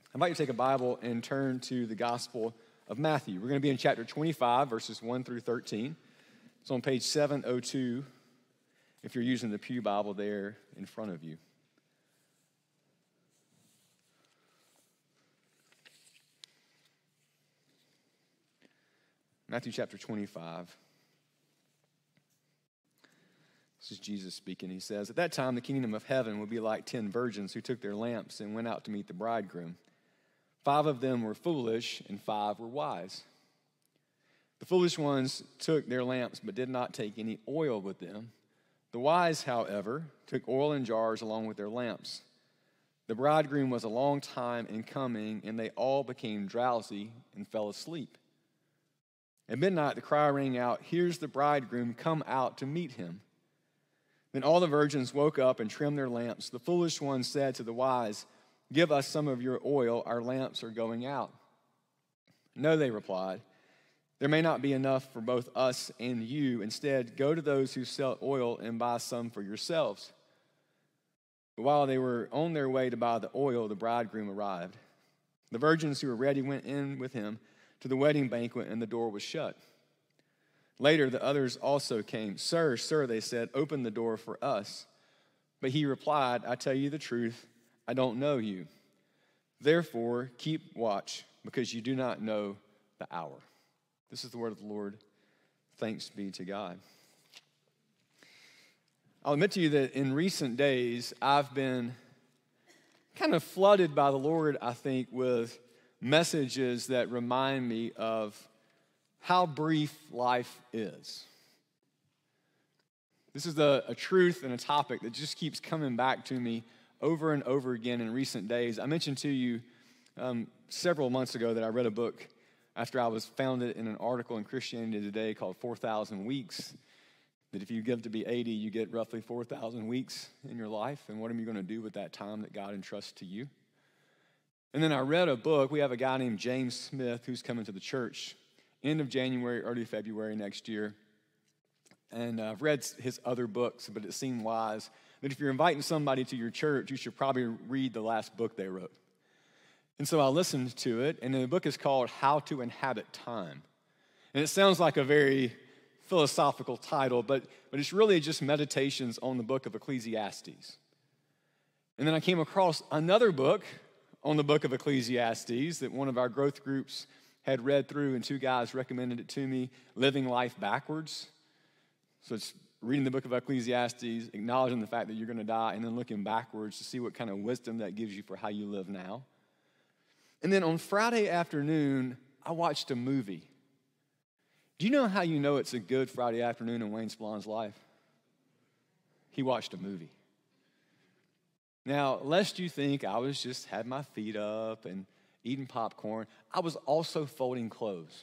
I invite you to take a Bible and turn to the Gospel of Matthew. We're going to be in chapter 25, verses 1 through 13. It's on page 702 if you're using the Pew Bible there in front of you. Matthew chapter 25. This is Jesus speaking. He says, "At that time, the kingdom of heaven will be like 10 virgins who took their lamps and went out to meet the bridegroom. 5 of them were foolish, and 5 were wise. The foolish ones took their lamps, but did not take any oil with them. The wise, however, took oil in jars along with their lamps. The bridegroom was a long time in coming, and they all became drowsy and fell asleep. At midnight, the cry rang out, 'Here's the bridegroom, come out to meet him.' Then all the virgins woke up and trimmed their lamps. The foolish ones said to the wise, 'Give us some of your oil, our lamps are going out.' 'No,' they replied, 'there may not be enough for both us and you. Instead, go to those who sell oil and buy some for yourselves.' But while they were on their way to buy the oil, the bridegroom arrived. The virgins who were ready went in with him to the wedding banquet, and the door was shut. Later, the others also came. 'Sir, sir,' they said, 'open the door for us.' But he replied, 'I tell you the truth, I don't know you. Therefore, keep watch, because you do not know the hour.'" This is the word of the Lord. Thanks be to God. I'll admit to you that in recent days, I've been kind of flooded by the Lord, I think, with messages that remind me of how brief life is. This is a truth and a topic that just keeps coming back to me over and over again in recent days. I mentioned to you several months ago that I read a book after I was found it in an article in Christianity Today called 4,000 Weeks, that if you live to be 80, you get roughly 4,000 weeks in your life, and what are you going to do with that time that God entrusts to you? And then I read a book. We have a guy named James Smith who's coming to the church end of January, early February next year. And I've read his other books, but it seemed wise that if you're inviting somebody to your church, you should probably read the last book they wrote. And so I listened to it, and the book is called How to Inhabit Time. And it sounds like a very philosophical title, but it's really just meditations on the book of Ecclesiastes. And then I came across another book on the book of Ecclesiastes that one of our growth groups had read through, and 2 guys recommended it to me, Living Life Backwards. So it's reading the book of Ecclesiastes, acknowledging the fact that you're going to die, and then looking backwards to see what kind of wisdom that gives you for how you live now. And then on Friday afternoon, I watched a movie. Do you know how you know it's a good Friday afternoon in Wayne Splon's life? He watched a movie. Now, lest you think I was just had my feet up and eating popcorn, I was also folding clothes.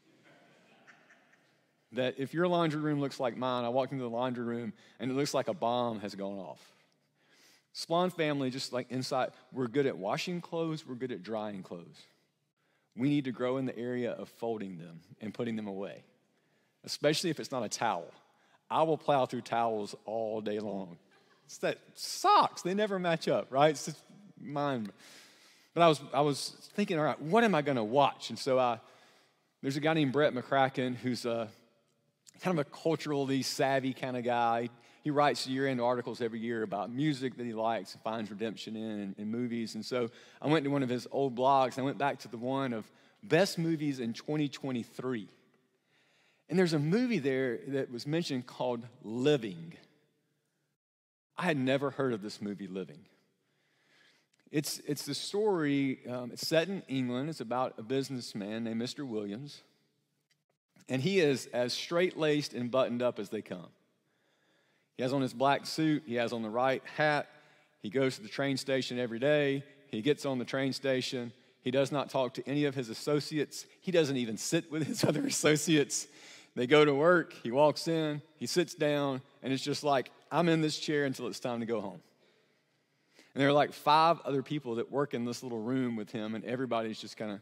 That if your laundry room looks like mine, I walked into the laundry room and it looks like a bomb has gone off. Splon family, just like inside, we're good at washing clothes, we're good at drying clothes. We need to grow in the area of folding them and putting them away, especially if it's not a towel. I will plow through towels all day long. It's that socks, they never match up, right? It's just mine. But I was thinking, all right, what am I going to watch? And so there's a guy named Brett McCracken who's kind of a culturally savvy kind of guy. He writes year-end articles every year about music that he likes and finds redemption in movies. And so I went to one of his old blogs. I went back to the one of best movies in 2023. And there's a movie there that was mentioned called Living. I had never heard of this movie, Living. It's the story, it's set in England. It's about a businessman named Mr. Williams. And he is as straight-laced and buttoned up as they come. He has on his black suit. He has on the right hat. He goes to the train station every day. He gets on the train station. He does not talk to any of his associates. He doesn't even sit with his other associates. They go to work. He walks in. He sits down. And it's just like, I'm in this chair until it's time to go home. And there are like 5 other people that work in this little room with him, and everybody's just kind of.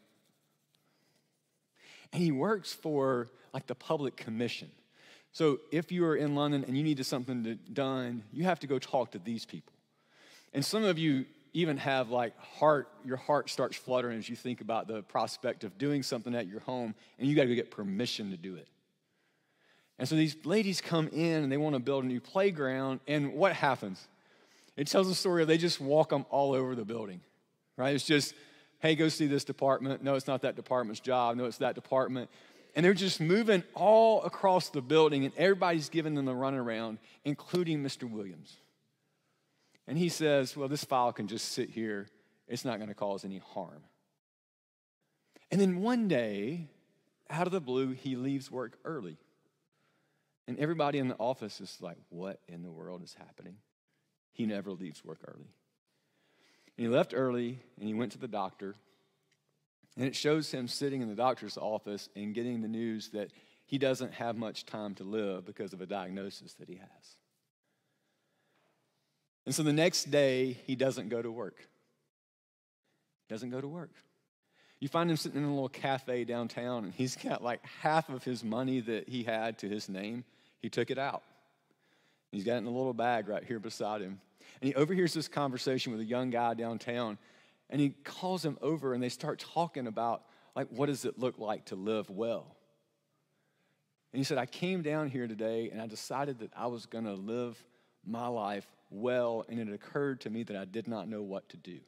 And he works for like the public commission. So if you are in London and you need something done, you have to go talk to these people. And some of you even have your heart starts fluttering as you think about the prospect of doing something at your home, and you got to go get permission to do it. And so these ladies come in and they want to build a new playground, and what happens? It tells a story of they just walk them all over the building, right? It's just, hey, go see this department. No, it's not that department's job. No, it's that department. And they're just moving all across the building, and everybody's giving them the runaround, including Mr. Williams. And he says, well, this file can just sit here. It's not going to cause any harm. And then one day, out of the blue, he leaves work early. And everybody in the office is like, what in the world is happening? He never leaves work early. And he left early, and he went to the doctor. And it shows him sitting in the doctor's office and getting the news that he doesn't have much time to live because of a diagnosis that he has. And so the next day, he doesn't go to work. Doesn't go to work. You find him sitting in a little cafe downtown, and he's got like half of his money that he had to his name. He took it out. He's got it in a little bag right here beside him. And he overhears this conversation with a young guy downtown, and he calls him over, and they start talking about, like, what does it look like to live well? And he said, I came down here today, and I decided that I was going to live my life well, and it occurred to me that I did not know what to do.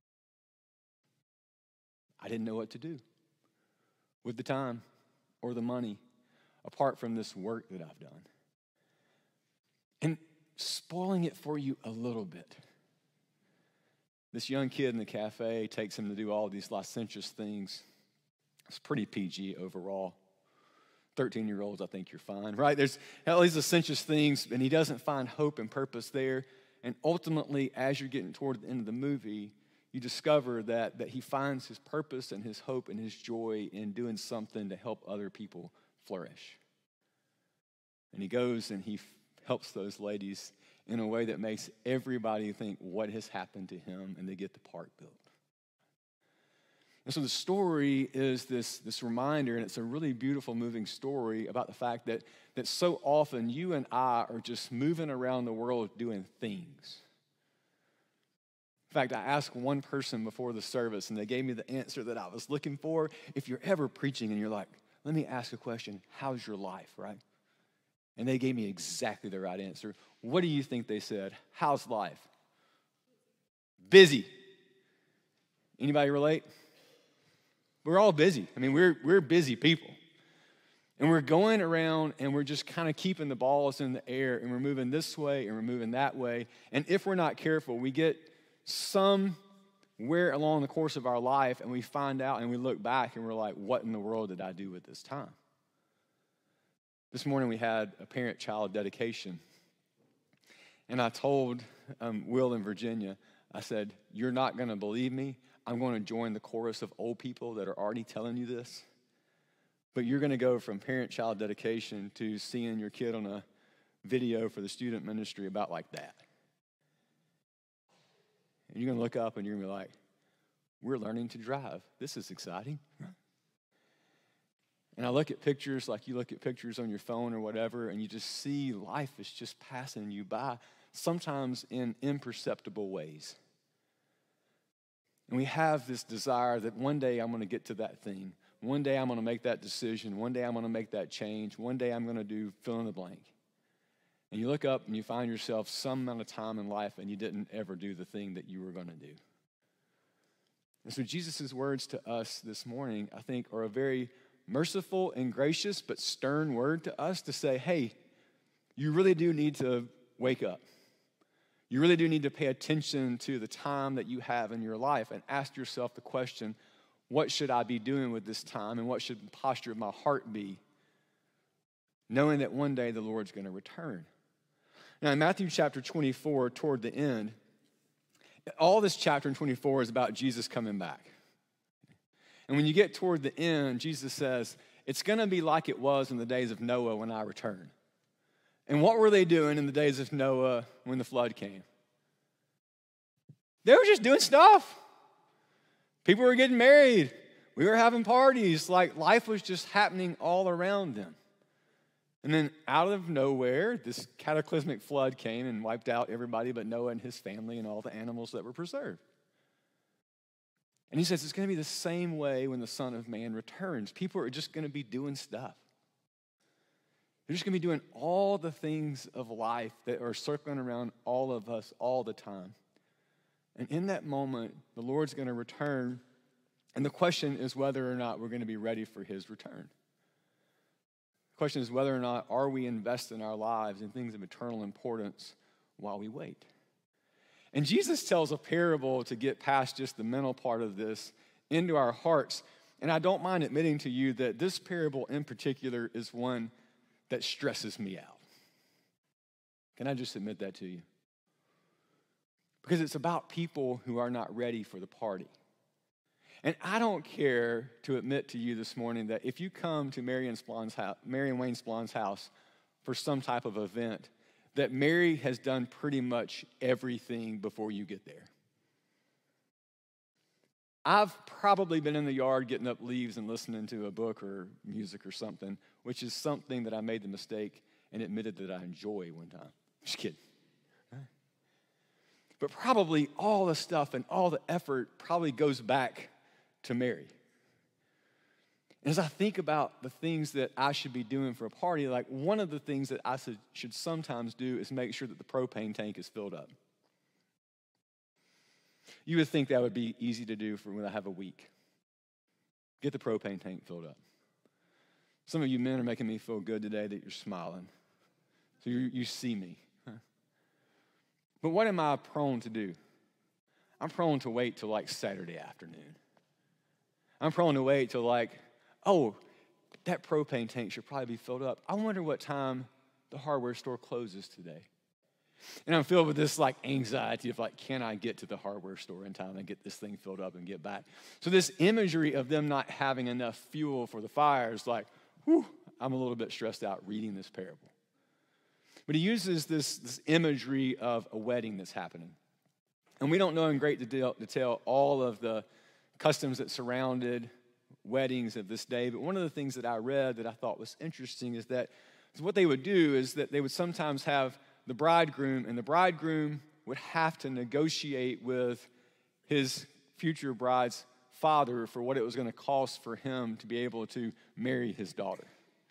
I didn't know what to do with the time or the money apart from this work that I've done. And spoiling it for you a little bit, this young kid in the cafe takes him to do all these licentious things. It's pretty PG overall. 13-year-olds, I think you're fine, right? There's all these licentious things, and he doesn't find hope and purpose there. And ultimately, as you're getting toward the end of the movie, you discover that he finds his purpose and his hope and his joy in doing something to help other people flourish. And he goes and he helps those ladies in a way that makes everybody think what has happened to him, and they get the park built. And so the story is this reminder, and it's a really beautiful, moving story about the fact that so often you and I are just moving around the world doing things. In fact, I asked one person before the service, and they gave me the answer that I was looking for. If you're ever preaching and you're like, let me ask a question, how's your life, right? And they gave me exactly the right answer. What do you think they said? How's life? Busy. Anybody relate? We're all busy. I mean, we're busy people. And we're going around and we're just kind of keeping the balls in the air, and we're moving this way and we're moving that way. And if we're not careful, we get somewhere along the course of our life and we find out and we look back and we're like, what in the world did I do with this time? This morning we had a parent-child dedication. And I told Will and Virginia, I said, you're not going to believe me. I'm going to join the chorus of old people that are already telling you this. But you're going to go from parent-child dedication to seeing your kid on a video for the student ministry about like that. And you're going to look up and you're going to be like, we're learning to drive. This is exciting. And I look at pictures like you look at pictures on your phone or whatever, and you just see life is just passing you by, sometimes in imperceptible ways. And we have this desire that one day I'm going to get to that thing. One day I'm going to make that decision. One day I'm going to make that change. One day I'm going to do fill in the blank. And you look up and you find yourself some amount of time in life and you didn't ever do the thing that you were going to do. And so Jesus' words to us this morning, I think, are a very merciful and gracious but stern word to us to say, hey, you really do need to wake up. You really do need to pay attention to the time that you have in your life and ask yourself the question, what should I be doing with this time, and what should the posture of my heart be, knowing that one day the Lord's going to return. Now, in Matthew chapter 24, toward the end, all this chapter in 24 is about Jesus coming back. And when you get toward the end, Jesus says, it's going to be like it was in the days of Noah when I return. And what were they doing in the days of Noah when the flood came? They were just doing stuff. People were getting married. We were having parties. Like life was just happening all around them. And then out of nowhere, this cataclysmic flood came and wiped out everybody but Noah and his family and all the animals that were preserved. And he says it's going to be the same way when the Son of Man returns. People are just going to be doing stuff. They're just going to be doing all the things of life that are circling around all of us all the time. And in that moment, the Lord's going to return. And the question is whether or not we're going to be ready for his return. The question is whether or not are we investing our lives in things of eternal importance while we wait. And Jesus tells a parable to get past just the mental part of this into our hearts. And I don't mind admitting to you that this parable in particular is one that stresses me out. Can I just admit that to you? Because it's about people who are not ready for the party. And I don't care to admit to you this morning that if you come to Mary and Wayne Splon's house for some type of event, that Mary has done pretty much everything before you get there. I've probably been in the yard getting up leaves and listening to a book or music or something, which is something that I made the mistake and admitted that I enjoy one time. Just kidding. But probably all the stuff and all the effort probably goes back to Mary. And as I think about the things that I should be doing for a party, like one of the things that I should sometimes do is make sure that the propane tank is filled up. You would think that would be easy to do for when I have a week. Get the propane tank filled up. Some of you men are making me feel good today that you're smiling. So you see me. But what am I prone to do? I'm prone to wait till like Saturday afternoon. I'm prone to wait till like, oh, that propane tank should probably be filled up. I wonder what time the hardware store closes today. And I'm filled with this like anxiety of like, can I get to the hardware store in time and get this thing filled up and get back? So this imagery of them not having enough fuel for the fire is like, whew, I'm a little bit stressed out reading this parable. But he uses this imagery of a wedding that's happening. And we don't know in great detail all of the customs that surrounded weddings of this day, but one of the things that I read that I thought was interesting is that what they would do is that they would sometimes have the bridegroom, and the bridegroom would have to negotiate with his future bride's father for what it was going to cost for him to be able to marry his daughter.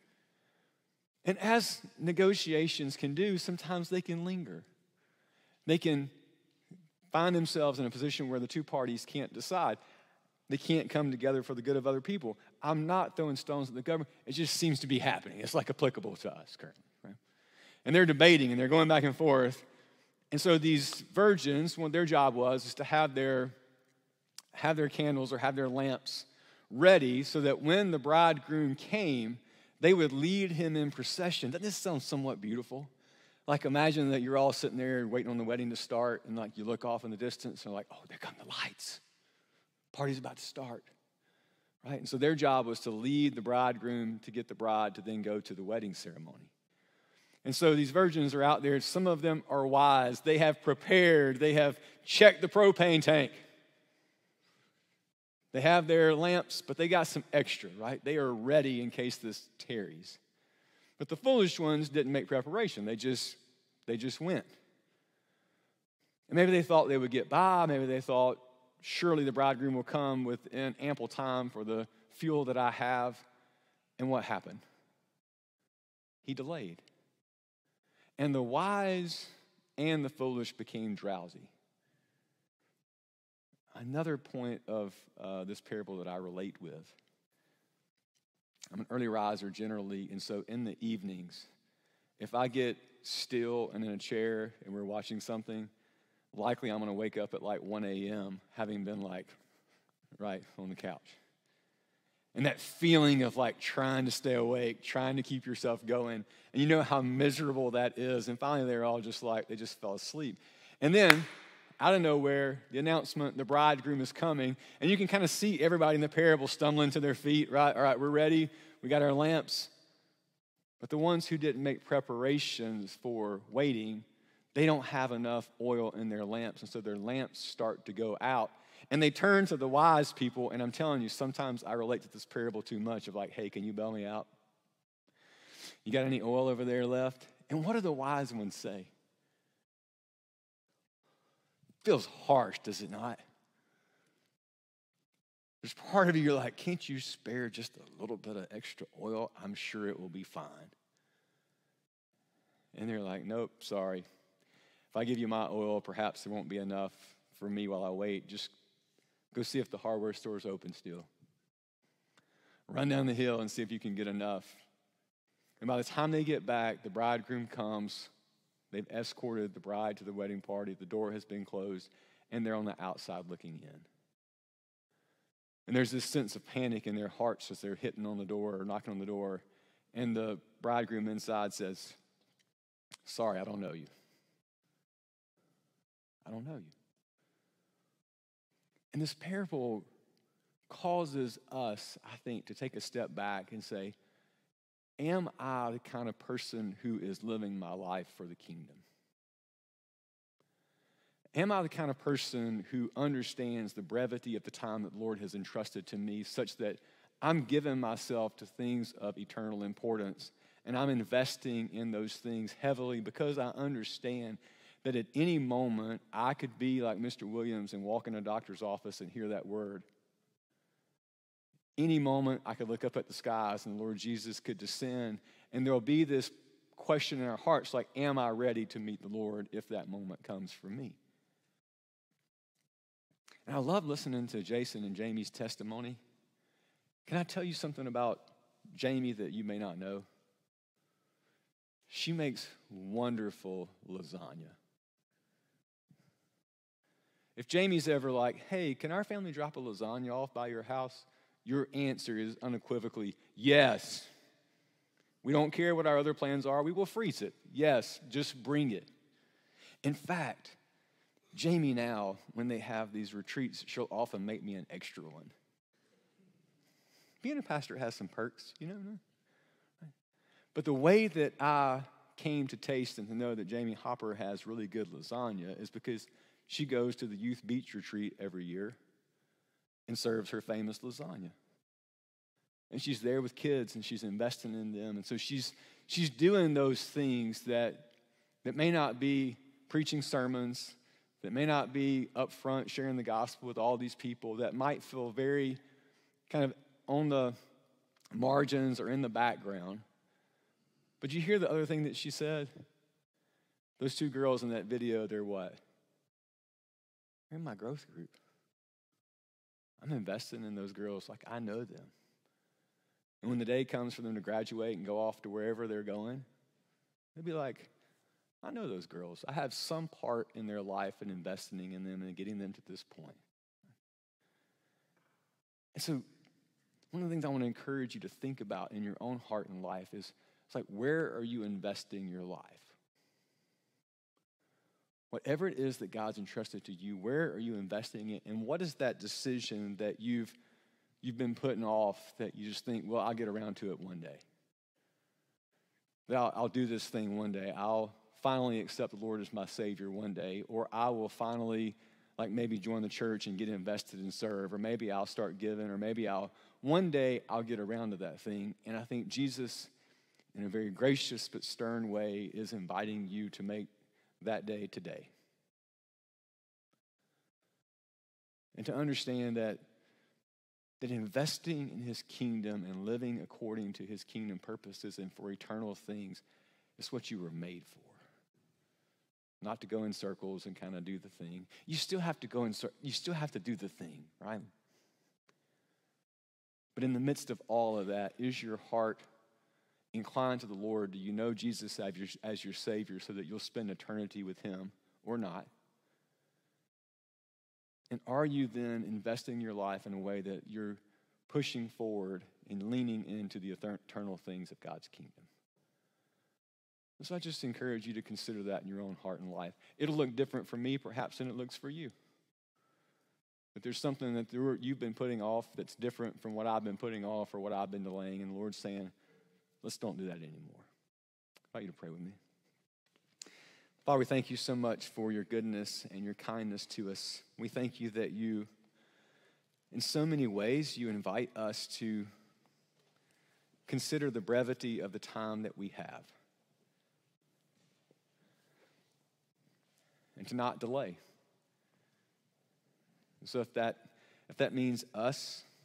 And as negotiations can do, sometimes they can linger. They can find themselves in a position where the two parties can't decide. They can't come together for the good of other people. I'm not throwing stones at the government. It just seems to be happening. It's like applicable to us currently, right? And they're debating and they're going back and forth. And so these virgins, what their job was is to have their candles or have their lamps ready so that when the bridegroom came, they would lead him in procession. Doesn't this sound somewhat beautiful? Like imagine that you're all sitting there waiting on the wedding to start and like you look off in the distance and like, oh, there come the lights. Party's about to start, right? And so their job was to lead the bridegroom to get the bride to then go to the wedding ceremony. And so these virgins are out there. Some of them are wise. They have prepared. They have checked the propane tank. They have their lamps, but they got some extra, right? They are ready in case this tarries. But the foolish ones didn't make preparation. They just went. And maybe they thought they would get by. Maybe they thought, surely the bridegroom will come within ample time for the fuel that I have. And what happened? He delayed. And the wise and the foolish became drowsy. Another point of this parable that I relate with. I'm an early riser generally, and so in the evenings, if I get still and in a chair and we're watching something, likely I'm going to wake up at like 1 a.m. having been like right on the couch. And that feeling of like trying to stay awake, trying to keep yourself going. And you know how miserable that is. And finally they're all just like, they just fell asleep. And then out of nowhere, the announcement, the bridegroom is coming. And you can kind of see everybody in the parable stumbling to their feet, right? All right, we're ready. We got our lamps. But the ones who didn't make preparations for waiting, they don't have enough oil in their lamps, and so their lamps start to go out. And they turn to the wise people, and I'm telling you, sometimes I relate to this parable too much of like, hey, can you bail me out? You got any oil over there left? And what do the wise ones say? Feels harsh, does it not? There's part of you you're like, can't you spare just a little bit of extra oil? I'm sure it will be fine. And they're like, nope, sorry. If I give you my oil, perhaps there won't be enough for me while I wait. Just go see if the hardware store's open still. Run down the hill and see if you can get enough. And by the time they get back, the bridegroom comes. They've escorted the bride to the wedding party. The door has been closed, and they're on the outside looking in. And there's this sense of panic in their hearts as they're hitting on the door or knocking on the door. And the bridegroom inside says, sorry, I don't know you. I don't know you. And this parable causes us, I think, to take a step back and say, am I the kind of person who is living my life for the kingdom? Am I the kind of person who understands the brevity of the time that the Lord has entrusted to me such that I'm giving myself to things of eternal importance and I'm investing in those things heavily because I understand that at any moment I could be like Mr. Williams and walk in a doctor's office and hear that word. Any moment I could look up at the skies and the Lord Jesus could descend, and there'll be this question in our hearts like, am I ready to meet the Lord if that moment comes for me? And I love listening to Jason and Jamie's testimony. Can I tell you something about Jamie that you may not know? She makes wonderful lasagna. If Jamie's ever like, hey, can our family drop a lasagna off by your house? Your answer is unequivocally, yes. We don't care what our other plans are. We will freeze it. Yes, just bring it. In fact, Jamie now, when they have these retreats, she'll often make me an extra one. Being a pastor has some perks, you know. But the way that I came to taste and to know that Jamie Hopper has really good lasagna is because she goes to the youth beach retreat every year and serves her famous lasagna. And she's there with kids and she's investing in them. And so she's doing those things that may not be preaching sermons, that may not be up front sharing the gospel with all these people, that might feel very kind of on the margins or in the background. But you hear the other thing that she said? Those two girls in that video, they're what? They're in my growth group. I'm investing in those girls like I know them. And when the day comes for them to graduate and go off to wherever they're going, they'll be like, I know those girls. I have some part in their life in investing in them and getting them to this point. And so one of the things I want to encourage you to think about in your own heart and life is, it's like, where are you investing your life? Whatever it is that God's entrusted to you, where are you investing it? And what is that decision that you've been putting off that you just think, well, I'll get around to it one day. I'll do this thing one day. I'll finally accept the Lord as my Savior one day. Or I will finally, like, maybe join the church and get invested and serve. Or maybe I'll start giving. Or maybe one day I'll get around to that thing. And I think Jesus, in a very gracious but stern way, is inviting you to make that day today. And to understand that investing in his kingdom and living according to his kingdom purposes and for eternal things is what you were made for. Not to go in circles and kind of do the thing. You still have to you still have to do the thing, right? But in the midst of all of that, is your heart inclined to the Lord? Do you know Jesus as your Savior so that you'll spend eternity with him or not? And are you then investing your life in a way that you're pushing forward and leaning into the eternal things of God's kingdom? So I just encourage you to consider that in your own heart and life. It'll look different for me, perhaps, than it looks for you. But there's something that you've been putting off that's different from what I've been putting off or what I've been delaying, and the Lord's saying, let's don't do that anymore. I invite you to pray with me. Father, we thank you so much for your goodness and your kindness to us. We thank you that you, in so many ways, you invite us to consider the brevity of the time that we have and to not delay. So if that means us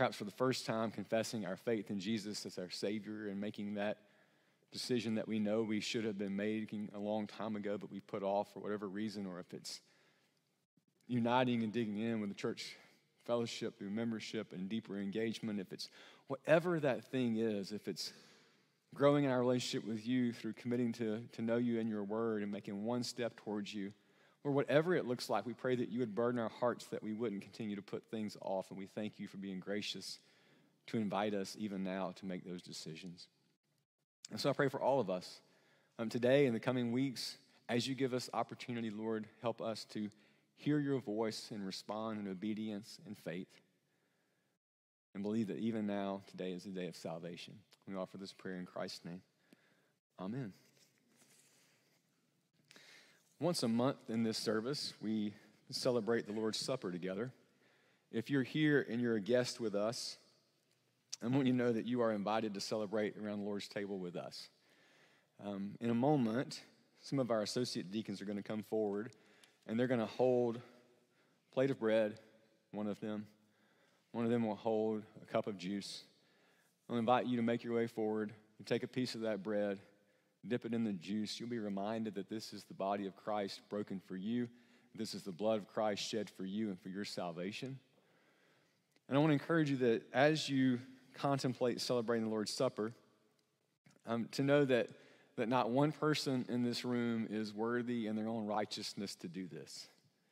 perhaps for the first time confessing our faith in Jesus as our Savior and making that decision that we know we should have been making a long time ago, but we put off for whatever reason, or if it's uniting and digging in with the church fellowship through membership and deeper engagement, if it's whatever that thing is, if it's growing in our relationship with you through committing to know you and your word and making one step towards you, or whatever it looks like, we pray that you would burden our hearts that we wouldn't continue to put things off, and we thank you for being gracious to invite us even now to make those decisions. And so I pray for all of us today and the coming weeks, as you give us opportunity, Lord, help us to hear your voice and respond in obedience and faith, and believe that even now, today is the day of salvation. We offer this prayer in Christ's name. Amen. Once a month in this service, we celebrate the Lord's Supper together. If you're here and you're a guest with us, I want you to know that you are invited to celebrate around the Lord's table with us. In a moment, some of our associate deacons are going to come forward, and they're going to hold a plate of bread, one of them. One of them will hold a cup of juice. I'll invite you to make your way forward and take a piece of that bread, dip it in the juice. You'll be reminded that this is the body of Christ broken for you. This is the blood of Christ shed for you and for your salvation. And I want to encourage you that as you contemplate celebrating the Lord's Supper, to know that not one person in this room is worthy in their own righteousness to do this.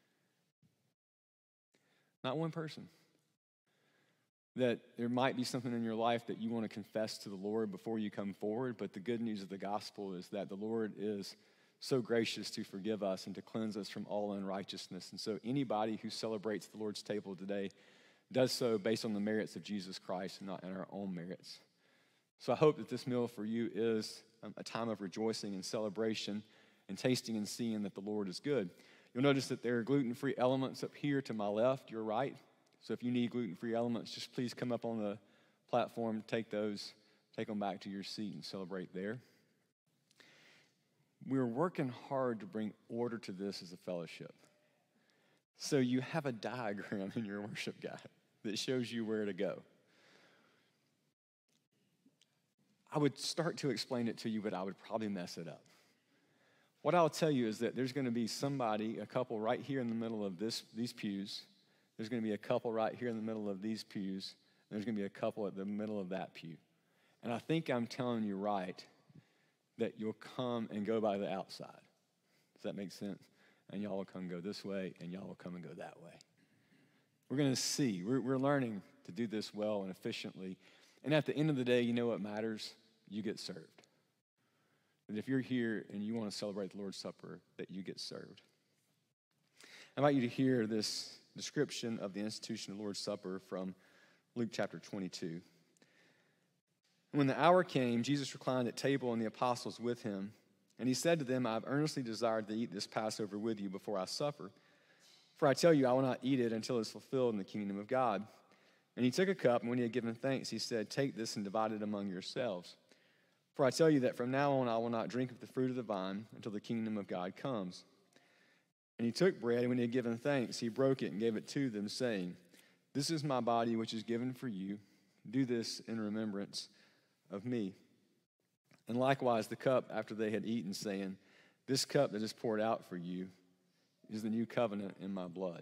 Not one person. That there might be something in your life that you want to confess to the Lord before you come forward, but the good news of the gospel is that the Lord is so gracious to forgive us and to cleanse us from all unrighteousness. And so anybody who celebrates the Lord's table today does so based on the merits of Jesus Christ and not in our own merits. So I hope that this meal for you is a time of rejoicing and celebration and tasting and seeing that the Lord is good. You'll notice that there are gluten-free elements up here to my left, your right. So if you need gluten-free elements, just please come up on the platform, take those, take them back to your seat and celebrate there. We're working hard to bring order to this as a fellowship. So you have a diagram in your worship guide that shows you where to go. I would start to explain it to you, but I would probably mess it up. What I'll tell you is that there's going to be somebody, a couple right here in the middle of these pews. There's going to be a couple right here in the middle of these pews. And there's going to be a couple at the middle of that pew. And I think I'm telling you right that you'll come and go by the outside. Does that make sense? And y'all will come and go this way, and y'all will come and go that way. We're going to see. We're learning to do this well and efficiently. And at the end of the day, you know what matters? You get served. And if you're here and you want to celebrate the Lord's Supper, that you get served. I invite you to hear this description of the institution of the Lord's Supper from Luke chapter 22. And when the hour came, Jesus reclined at table and the apostles with him. And he said to them, I have earnestly desired to eat this Passover with you before I suffer. For I tell you, I will not eat it until it is fulfilled in the kingdom of God. And he took a cup, and when he had given thanks, he said, take this and divide it among yourselves. For I tell you that from now on I will not drink of the fruit of the vine until the kingdom of God comes. And he took bread, and when he had given thanks, he broke it and gave it to them, saying, this is my body which is given for you. Do this in remembrance of me. And likewise the cup after they had eaten, saying, this cup that is poured out for you is the new covenant in my blood.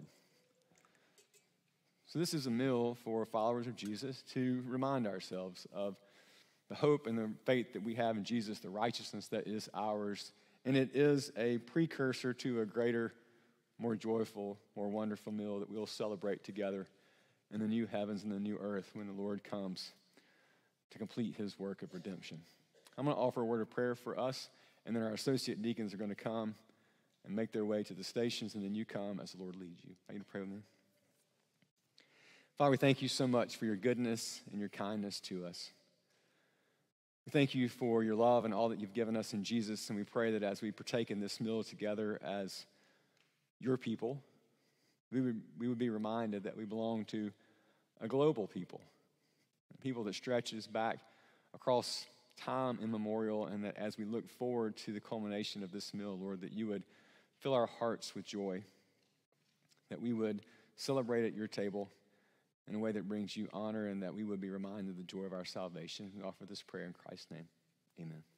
So this is a meal for followers of Jesus to remind ourselves of the hope and the faith that we have in Jesus, the righteousness that is ours. And it is a precursor to a greater, more joyful, more wonderful meal that we'll celebrate together in the new heavens and the new earth when the Lord comes to complete his work of redemption. I'm going to offer a word of prayer for us, and then our associate deacons are going to come and make their way to the stations, and then you come as the Lord leads you. I need to pray with me. Father, we thank you so much for your goodness and your kindness to us. We thank you for your love and all that you've given us in Jesus, and we pray that as we partake in this meal together as your people, we would be reminded that we belong to a global people, a people that stretches back across time immemorial, and that as we look forward to the culmination of this meal, Lord, that you would fill our hearts with joy, that we would celebrate at your table, in a way that brings you honor, and that we would be reminded of the joy of our salvation. We offer this prayer in Christ's name. Amen.